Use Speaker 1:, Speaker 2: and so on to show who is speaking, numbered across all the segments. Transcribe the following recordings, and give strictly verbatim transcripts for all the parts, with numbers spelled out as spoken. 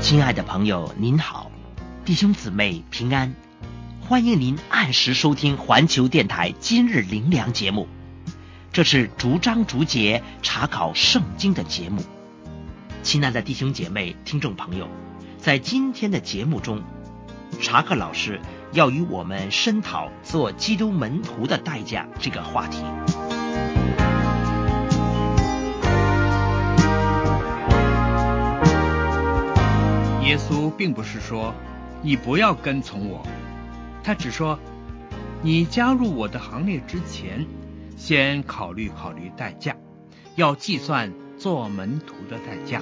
Speaker 1: 亲爱的朋友您好，弟兄姊妹平安，欢迎您按时收听环球电台今日灵粮节目。这是逐章逐节查考圣经的节目。亲爱的弟兄姐妹听众朋友，在今天的节目中，查克老师要与我们深讨做基督门徒的代价这个话题。
Speaker 2: 耶稣并不是说你不要跟从我，他只说你加入我的行列之前，先考虑考虑代价，要计算做门徒的代价。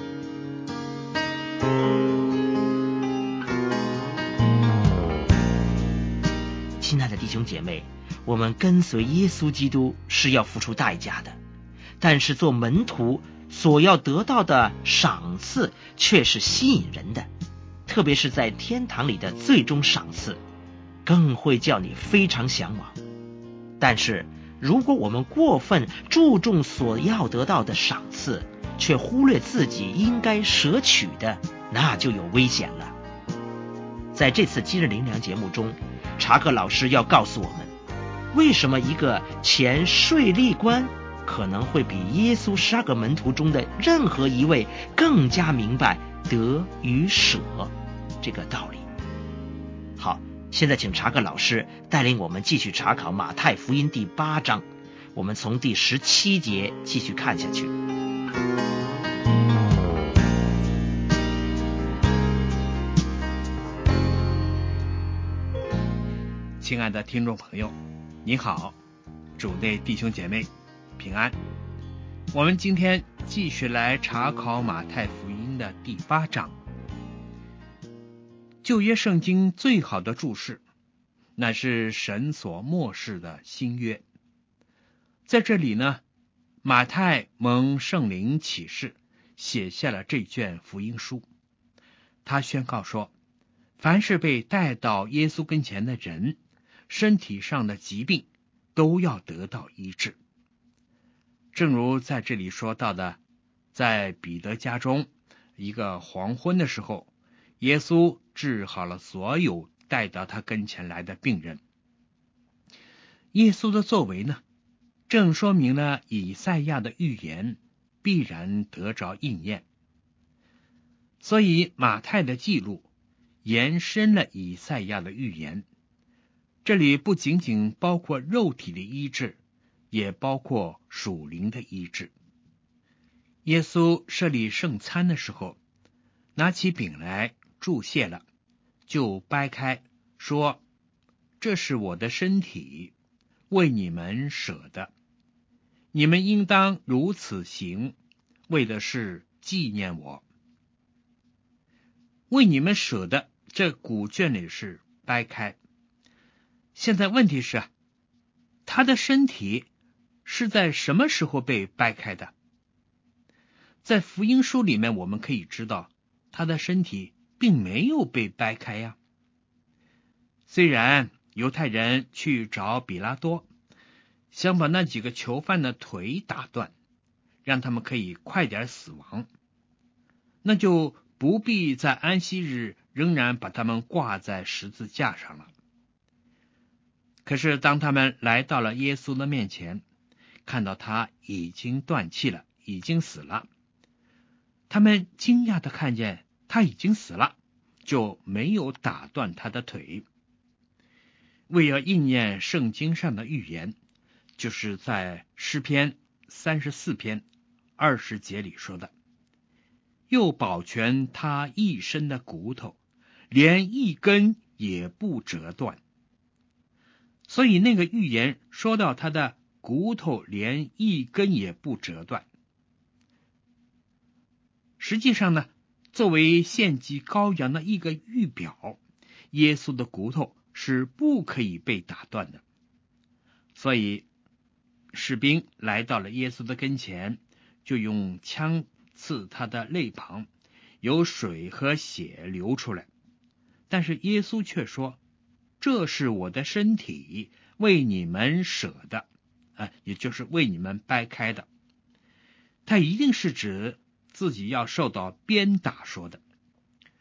Speaker 1: 亲爱的弟兄姐妹，我们跟随耶稣基督是要付出代价的，但是做门徒所要得到的赏赐却是吸引人的，特别是在天堂里的最终赏赐，更会叫你非常向往。但是如果我们过分注重所要得到的赏赐，却忽略自己应该舍取的，那就有危险了。在这次今日灵粮节目中，查克老师要告诉我们，为什么一个前税吏官可能会比耶稣十二个门徒中的任何一位更加明白得与舍这个道理。好，现在请查克老师带领我们继续查考马太福音第八章，我们从第十七节继续看下去。
Speaker 2: 亲爱的听众朋友，你好，主内弟兄姐妹平安。我们今天继续来查考马太福音的第八章。旧约圣经最好的注释，乃是神所默示的新约。在这里呢，马太蒙圣灵启示，写下了这卷福音书。他宣告说，凡是被带到耶稣跟前的人，身体上的疾病都要得到医治。正如在这里说到的，在彼得家中一个黄昏的时候，耶稣治好了所有带到他跟前来的病人。耶稣的作为呢，正说明了以赛亚的预言必然得着应验。所以马太的记录延伸了以赛亚的预言，这里不仅仅包括肉体的医治，也包括属灵的医治。耶稣设立圣餐的时候，拿起饼来祝谢了，就掰开说，这是我的身体，为你们舍的，你们应当如此行，为的是纪念我。为你们舍的，这古卷里是掰开。现在问题是，他的身体是在什么时候被掰开的？在福音书里面我们可以知道，他的身体并没有被掰开呀。虽然犹太人去找比拉多，想把那几个囚犯的腿打断，让他们可以快点死亡，那就不必在安息日仍然把他们挂在十字架上了。可是当他们来到了耶稣的面前，看到他已经断气了，已经死了，他们惊讶地看见他已经死了，就没有打断他的腿。为了应验圣经上的预言，就是在诗篇三十四篇二十节里说的，又保全他一身的骨头，连一根也不折断。所以那个预言说到他的骨头连一根也不折断。实际上呢，作为献祭羔羊的一个预表，耶稣的骨头是不可以被打断的。所以士兵来到了耶稣的跟前，就用枪刺他的肋旁，有水和血流出来。但是耶稣却说，这是我的身体，为你们舍的，啊，也就是为你们掰开的。他一定是指自己要受到鞭打说的。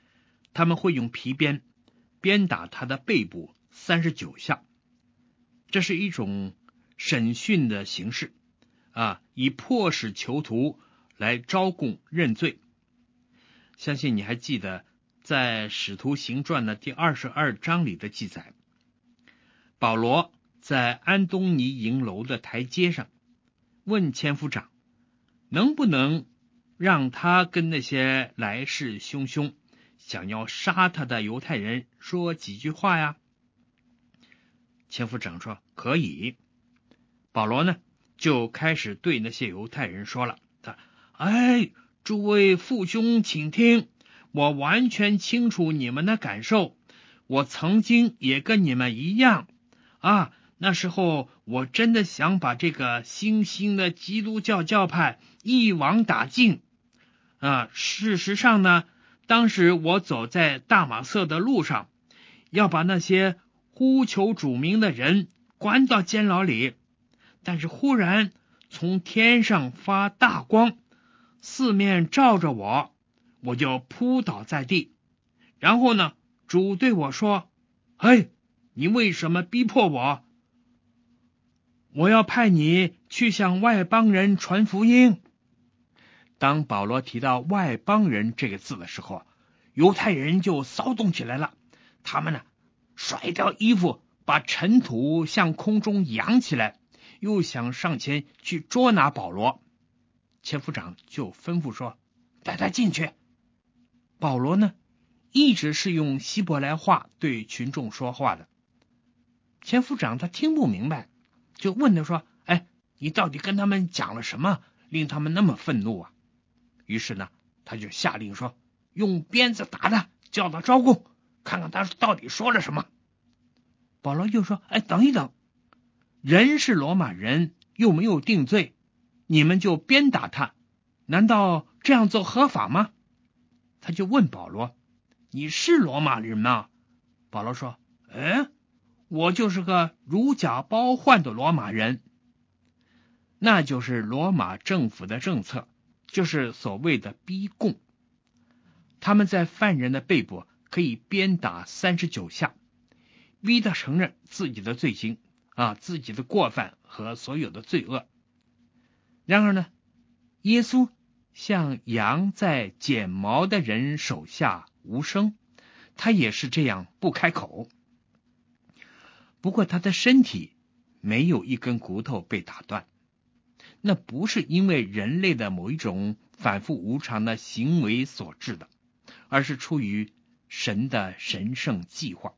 Speaker 2: 他们会用皮鞭鞭打他的背部三十九下，这是一种审讯的形式啊，以迫使囚徒来招供认罪。相信你还记得在使徒行传的第二十二章里的记载，保罗在安东尼营楼的台阶上问千夫长，能不能让他跟那些来势汹汹想要杀他的犹太人说几句话呀？千夫长说可以。保罗呢就开始对那些犹太人说了，他哎，诸位父兄请听，我完全清楚你们的感受，我曾经也跟你们一样啊，那时候我真的想把这个新兴的基督教教派一网打尽啊。事实上呢，当时我走在大马色的路上，要把那些呼求主名的人关到监牢里，但是忽然从天上发大光，四面照着我，我就扑倒在地。然后呢，主对我说，嘿，你为什么逼迫我？我要派你去向外邦人传福音。当保罗提到外邦人这个字的时候，犹太人就骚动起来了，他们呢甩掉衣服，把尘土向空中扬起来，又想上前去捉拿保罗。千夫长就吩咐说，带他进去。保罗呢一直是用希伯来话对群众说话的，千夫长他听不明白，就问他说，哎，你到底跟他们讲了什么，令他们那么愤怒啊？于是呢他就下令说，用鞭子打他，叫他招供，看看他到底说了什么。保罗又说，哎，等一等，人是罗马人，又没有定罪，你们就鞭打他，难道这样做合法吗？他就问保罗，你是罗马人吗？保罗说，哎，我就是个如假包换的罗马人。那就是罗马政府的政策，就是所谓的逼供。他们在犯人的背部可以鞭打三十九下，逼他承认自己的罪行啊，自己的过犯和所有的罪恶。然而呢，耶稣像羊在剪毛的人手下无声，他也是这样不开口。不过他的身体没有一根骨头被打断，那不是因为人类的某一种反复无常的行为所致的，而是出于神的神圣计划。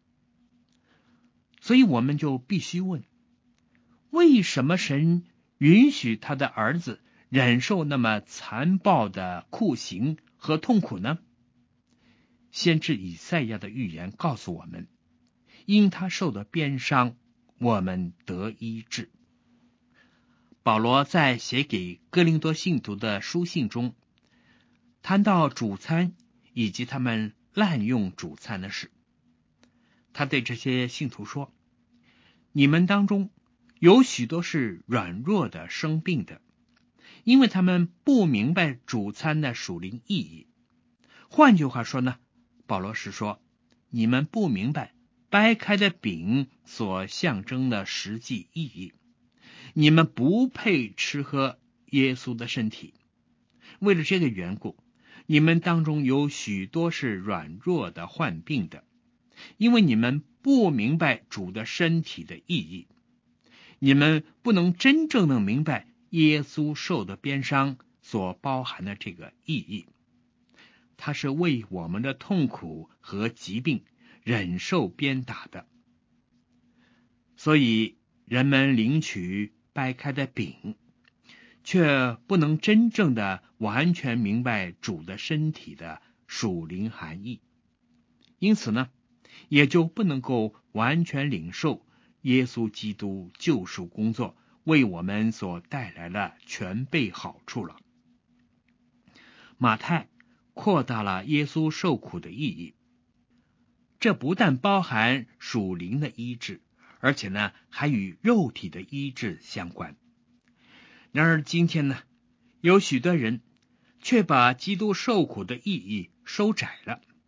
Speaker 2: 所以我们就必须问，为什么神允许他的儿子忍受那么残暴的酷刑和痛苦呢？先知以赛亚的预言告诉我们，因他受的鞭伤，我们得医治。保罗在写给哥林多信徒的书信中谈到主餐以及他们滥用主餐的事。他对这些信徒说，你们当中有许多是软弱的、生病的，因为他们不明白主餐的属灵意义。换句话说呢，保罗是说，你们不明白掰开的饼所象征的实际意义，你们不配吃喝耶稣的身体。为了这个缘故，你们当中有许多是软弱的、患病的，因为你们不明白主的身体的意义，你们不能真正的明白耶稣受的鞭伤所包含的这个意义。他是为我们的痛苦和疾病忍受鞭打的，所以人们领取掰开的饼，却不能真正的完全明白主的身体的属灵含义，因此呢，也就不能够完全领受耶稣基督救赎工作为我们所带来的全备好处了。马太扩大了耶稣受苦的意义，这不但包含属灵的医治，而且呢，还与肉体的医治相关。然而今天呢，有许多人却把基督受苦的意义收窄了，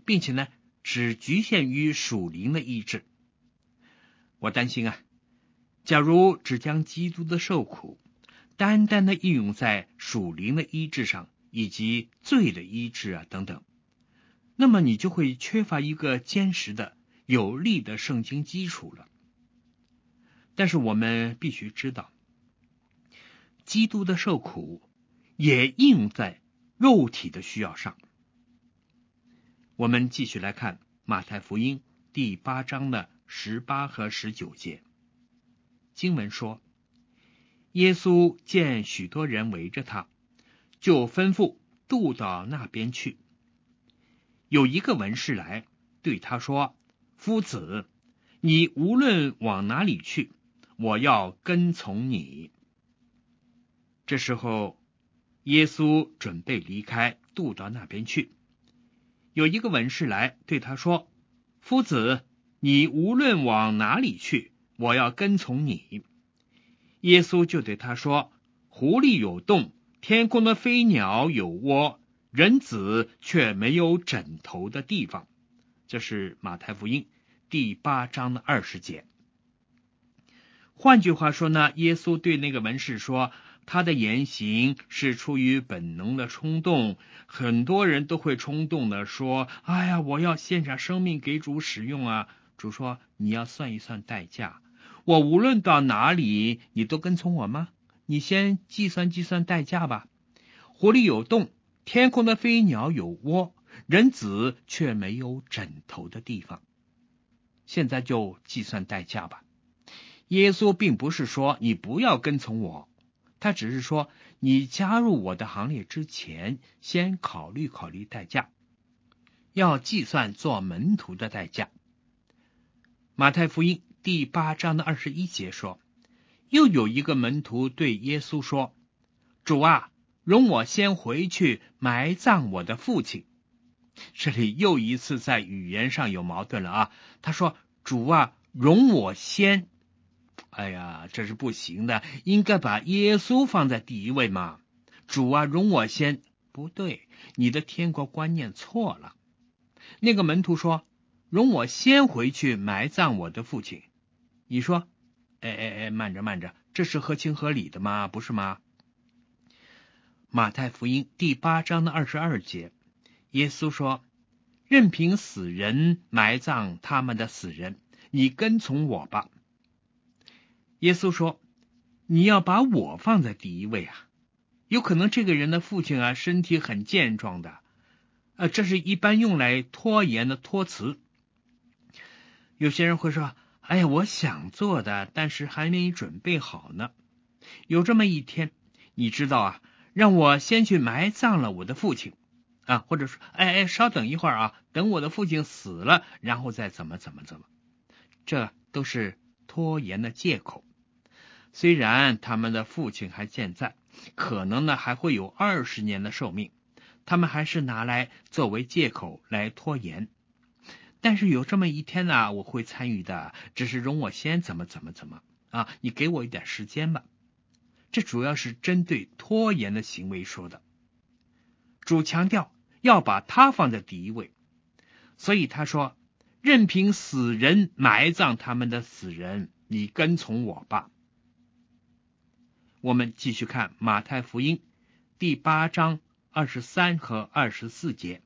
Speaker 2: 并且呢，只局限于属灵的医治。我担心啊，假如只将基督的受苦单单的应用在属灵的医治上，以及罪的医治啊等等，那么你就会缺乏一个坚实的、有力的圣经基础了。但是我们必须知道，基督的受苦也应用在肉体的需要上。我们继续来看马太福音第八章的十八和十九节。经文说，耶稣见许多人围着他，就吩咐渡到那边去。有一个文士来对他说，夫子，你无论往哪里去，我要跟从你。这时候耶稣准备离开，渡到那边去。有一个文士来对他说，夫子，你无论往哪里去，我要跟从你。耶稣就对他说，狐狸有洞，天空的飞鸟有窝，人子却没有枕头的地方。这是马太福音第八章的二十节。换句话说呢，耶稣对那个文士说，他的言行是出于本能的冲动。很多人都会冲动的说，哎呀，我要献上生命给主使用啊。主说，你要算一算代价，我无论到哪里，你都跟从我吗？你先计算计算代价吧。狐狸有洞，天空的飞鸟有窝，人子却没有枕头的地方。现在就计算代价吧。耶稣并不是说你不要跟从我，他只是说你加入我的行列之前，先考虑考虑代价，要计算做门徒的代价。马太福音第八章的二十一节说，又有一个门徒对耶稣说，主啊，容我先回去埋葬我的父亲。这里又一次在语言上有矛盾了啊！他说，主啊，容我先。哎呀，这是不行的，应该把耶稣放在第一位嘛。主啊，容我先，不对，你的天国观念错了。那个门徒说，容我先回去埋葬我的父亲。你说，哎哎哎，慢着慢着，这是合情合理的吗？不是吗？马太福音第八章的二十二节，耶稣说，任凭死人埋葬他们的死人，你跟从我吧。耶稣说，你要把我放在第一位啊。有可能这个人的父亲啊，身体很健壮的，呃，这是一般用来拖延的托词。有些人会说，哎呀，我想做的，但是还没准备好呢。有这么一天，你知道啊，让我先去埋葬了我的父亲啊，或者说，哎哎，稍等一会儿啊，等我的父亲死了，然后再怎么怎么怎么，这都是拖延的借口。虽然他们的父亲还健在，可能呢还会有二十年的寿命，他们还是拿来作为借口来拖延。但是有这么一天呢，我会参与的，只是容我先怎么怎么怎么啊，你给我一点时间吧。这主要是针对拖延的行为说的。主强调要把他放在第一位，所以他说，任凭死人埋葬他们的死人，你跟从我吧。我们继续看马太福音第八章二十三和二十四节。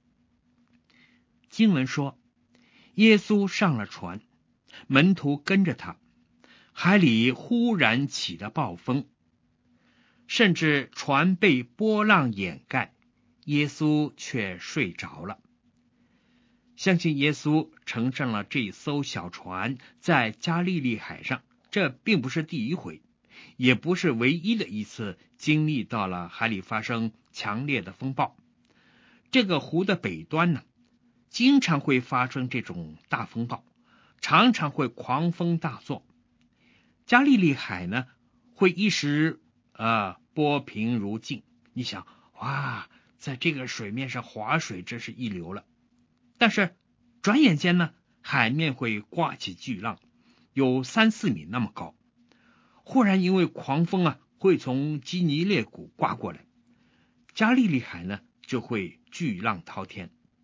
Speaker 2: 经文说，耶稣上了船，门徒跟着他，海里忽然起了暴风，甚至船被波浪掩盖，耶稣却睡着了。相信耶稣乘上了这艘小船，在加利利海上，这并不是第一回，也不是唯一的一次经历到了海里发生强烈的风暴。这个湖的北端呢，经常会发生这种大风暴，常常会狂风大作。加利利海呢，会一时呃波平如镜，你想，哇，在这个水面上划水真是一流了。但是转眼间呢，海面会刮起巨浪，有三四米那么高。忽然因为狂风啊，会从基尼列谷刮过来，加利利海呢就会巨浪滔天。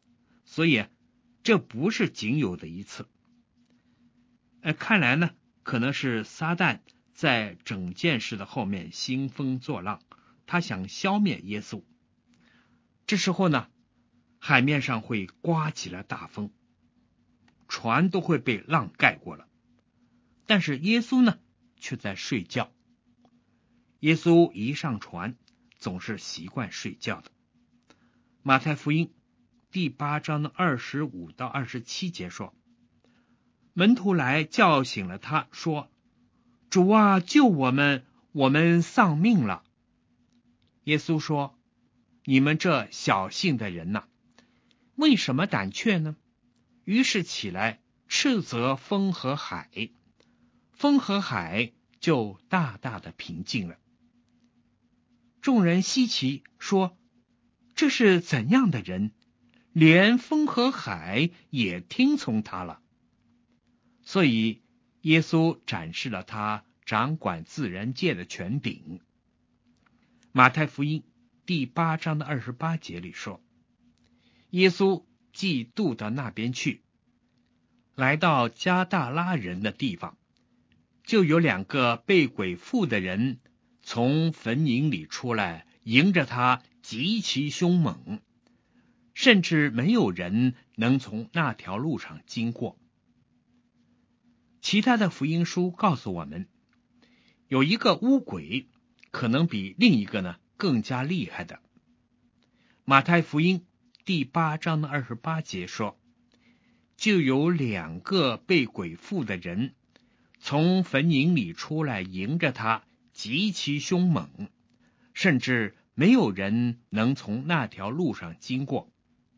Speaker 2: 所以这不是仅有的一次。呃，看来呢，可能是撒旦在整件事的后面兴风作浪，他想消灭耶稣。这时候呢，海面上会刮起了大风，船都会被浪盖过了。但是耶稣呢，却在睡觉。耶稣一上船，总是习惯睡觉的。马太福音第八章的二十五到二十七节说，门徒来叫醒了他，说：主啊，救我们，我们丧命了。耶稣说：你们这小信的人哪，为什么胆怯呢？于是起来，斥责风和海，风和海就大大的平静了。众人稀奇，说：这是怎样的人，连风和海也听从他了。所以耶稣展示了他掌管自然界的权柄。马太福音第八章的二十八节里说，耶稣既渡到那边去，来到加大拉人的地方，就有两个被鬼附的人从坟茔里出来，迎着他极其凶猛，甚至没有人能从那条路上经过。其他的福音书告诉我们，有一个污鬼可能比另一个呢更加厉害的。马太福音第八章的二十八节说，就有两个被鬼附的人从坟茔里出来，迎着他极其凶猛，甚至没有人能从那条路上经过。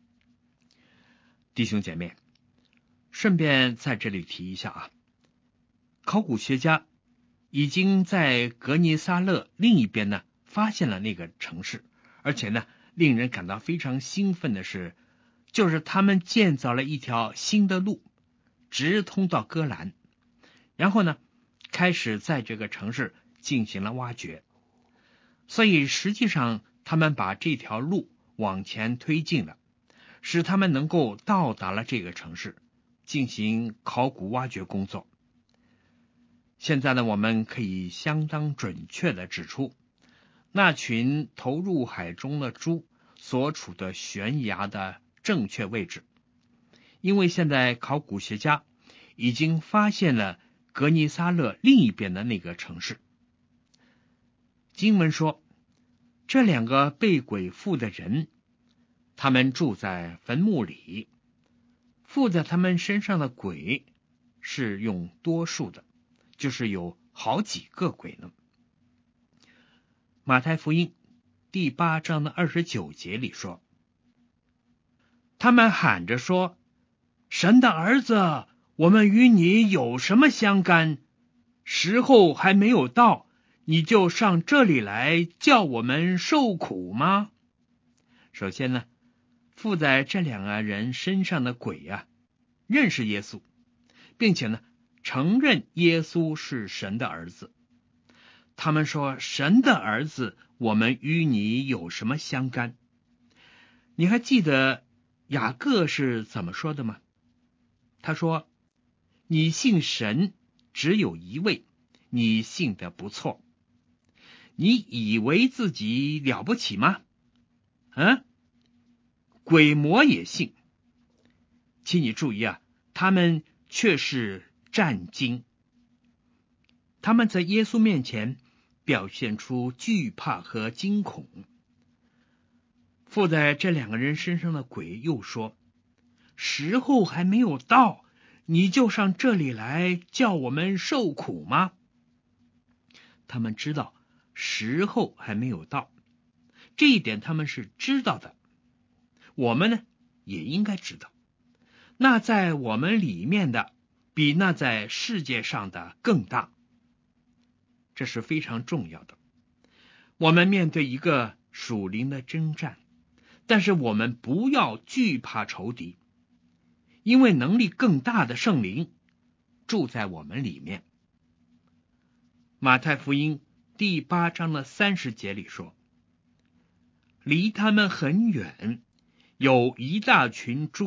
Speaker 2: 弟兄姐妹，顺便在这里提一下啊，考古学家已经在格尼撒勒另一边呢发现了那个城市，而且呢令人感到非常兴奋的是，就是他们建造了一条新的路，直通到哥兰，然后呢开始在这个城市进行了挖掘。所以实际上他们把这条路往前推进了，使他们能够到达了这个城市，进行考古挖掘工作。现在呢，我们可以相当准确地指出那群投入海中的猪所处的悬崖的正确位置，因为现在考古学家已经发现了格尼撒勒另一边的那个城市。经文说，这两个被鬼附的人，他们住在坟墓里，附在他们身上的鬼是用多数的，就是有好几个鬼呢。马太福音第八章的二十九节里说，他们喊着说：神的儿子，我们与你有什么相干？时候还没有到，你就上这里来叫我们受苦吗？首先呢，附在这两个人身上的鬼啊，认识耶稣，并且呢承认耶稣是神的儿子。他们说：神的儿子，我们与你有什么相干？你还记得雅各是怎么说的吗？他说：你信神只有一位，你信得不错，你以为自己了不起吗？嗯，鬼魔也信。请你注意啊，他们却是战惊，他们在耶稣面前表现出惧怕和惊恐。附在这两个人身上的鬼又说：时候还没有到，你就上这里来叫我们受苦吗？他们知道时候还没有到，这一点他们是知道的。我们呢也应该知道，那在我们里面的比那在世界上的更大，这是非常重要的。我们面对一个属灵的征战，但是我们不要惧怕仇敌，因为能力更大的圣灵住在我们里面。马太福音第八章的三十节里说，离他们很远，有一大群猪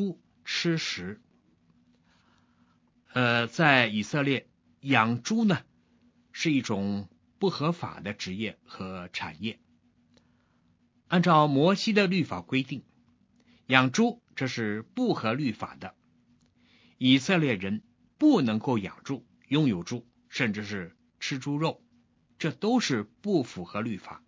Speaker 2: 吃食。呃，在以色列养猪呢是一种不合法的职业和产业。按照摩西的律法规定，养猪这是不合律法的，以色列人不能够养猪、拥有猪，甚至是吃猪肉，这都是不符合律法。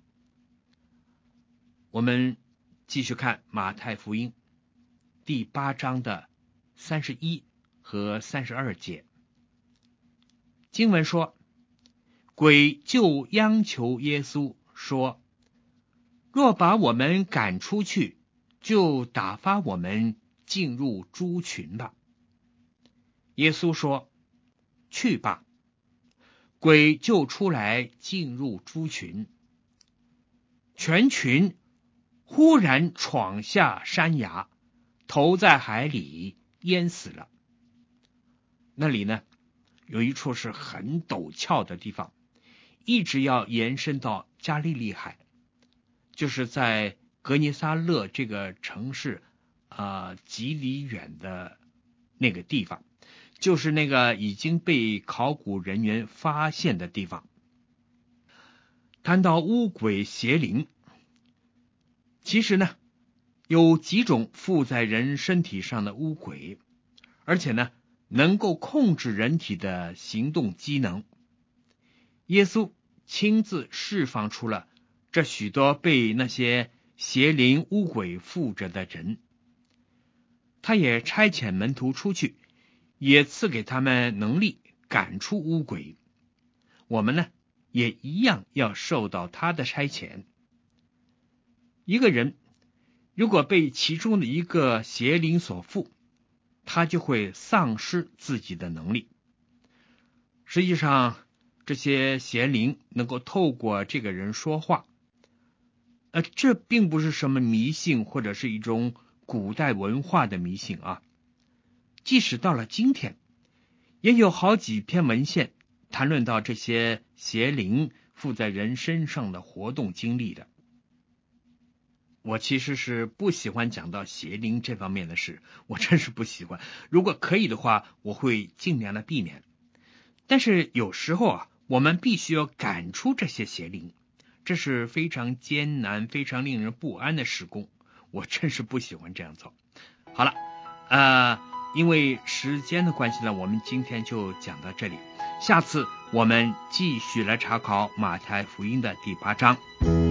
Speaker 2: 我们继续看马太福音第八章的三十一和三十二节。经文说，鬼就央求耶稣说，若把我们赶出去，就打发我们进入猪群吧。耶稣说，去吧。鬼就出来进入猪群，全群忽然闯下山崖，投在海里，淹死了。那里呢，有一处是很陡峭的地方，一直要延伸到加利利海，就是在格尼撒勒这个城市啊、呃、几里远的那个地方，就是那个已经被考古人员发现的地方。谈到污鬼邪灵，其实呢有几种附在人身体上的污鬼，而且呢能够控制人体的行动机能。耶稣亲自释放出了这许多被那些邪灵污鬼附着的人，他也差遣门徒出去，也赐给他们能力赶出污鬼。我们呢也一样要受到他的差遣。一个人如果被其中的一个邪灵所附，他就会丧失自己的能力。实际上这些邪灵能够透过这个人说话，呃，这并不是什么迷信，或者是一种古代文化的迷信啊。即使到了今天，也有好几篇文献谈论到这些邪灵附在人身上的活动经历的。我其实是不喜欢讲到邪灵这方面的事，我真是不喜欢。如果可以的话，我会尽量的避免。但是有时候啊，我们必须要赶出这些邪灵，这是非常艰难、非常令人不安的事工。我真是不喜欢这样做。好了，呃，因为时间的关系呢，我们今天就讲到这里。下次我们继续来查考马太福音的第八章。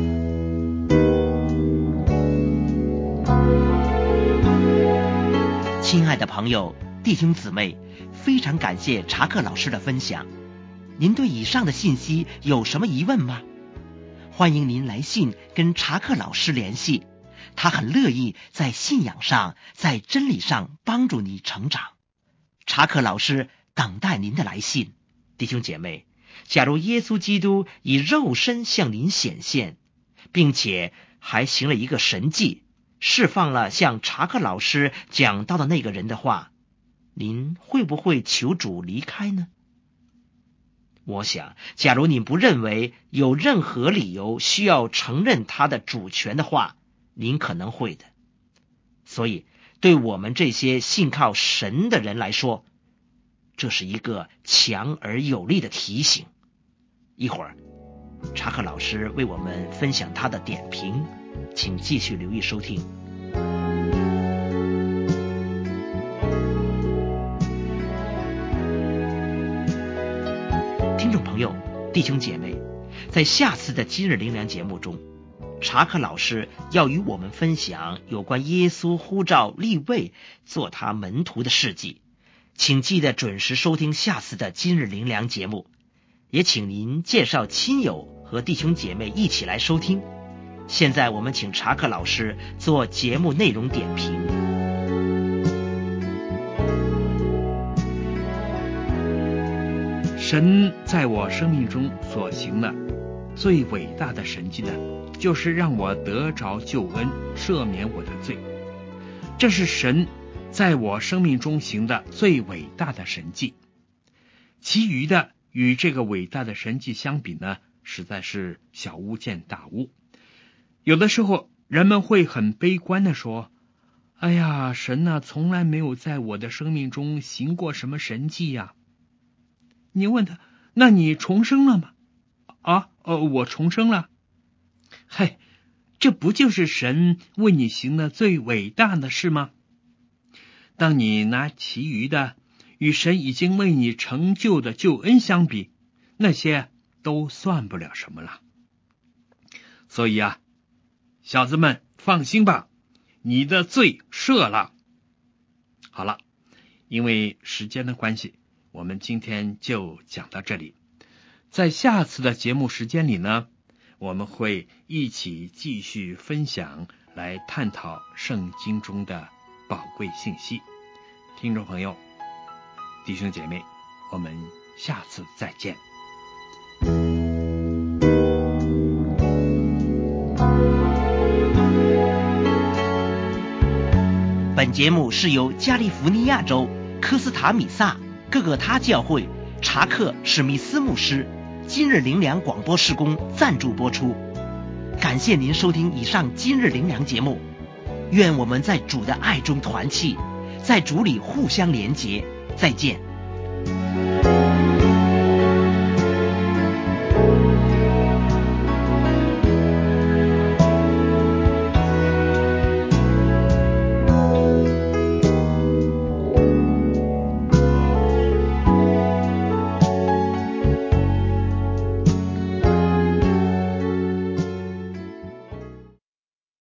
Speaker 1: 亲爱的朋友、弟兄姊妹，非常感谢查克老师的分享。您对以上的信息有什么疑问吗？欢迎您来信跟查克老师联系，他很乐意在信仰上、在真理上帮助你成长。查克老师等待您的来信。弟兄姐妹，假如耶稣基督以肉身向您显现，并且还行了一个神迹，释放了像查克老师讲到的那个人的话，您会不会求主离开呢？我想，假如你不认为有任何理由需要承认他的主权的话，您可能会的。所以，对我们这些信靠神的人来说，这是一个强而有力的提醒。一会儿，查克老师为我们分享他的点评，请继续留意收听。听众朋友、弟兄姐妹，在下次的今日灵粮节目中，查克老师要与我们分享有关耶稣呼召利未做他门徒的事迹，请记得准时收听下次的今日灵粮节目，也请您介绍亲友和弟兄姐妹一起来收听。现在我们请查克老师做节目内容点评。
Speaker 2: 神在我生命中所行的最伟大的神迹呢，就是让我得着救恩，赦免我的罪。这是神在我生命中行的最伟大的神迹。其余的与这个伟大的神迹相比呢，实在是小巫见大巫。有的时候人们会很悲观地说， 哎呀，神呢、啊、从来没有在我的生命中行过什么神迹呀。你问他，那你重生了吗？啊，呃，我重生了。嘿，这不就是神为你行的最伟大的事吗？当你拿其余的与神已经为你成就的救恩相比，那些都算不了什么了。所以啊，小子们放心吧，你的罪赦了。好了，因为时间的关系，我们今天就讲到这里。在下次的节目时间里呢，我们会一起继续分享，来探讨圣经中的宝贵信息。听众朋友，弟兄姐妹，我们下次再见。
Speaker 1: 本节目是由加利福尼亚州科斯塔米萨各个他教会查克史密斯牧师今日灵粮广播事工赞助播出。感谢您收听以上今日灵粮节目，愿我们在主的爱中团契，在主里互相连结。再见。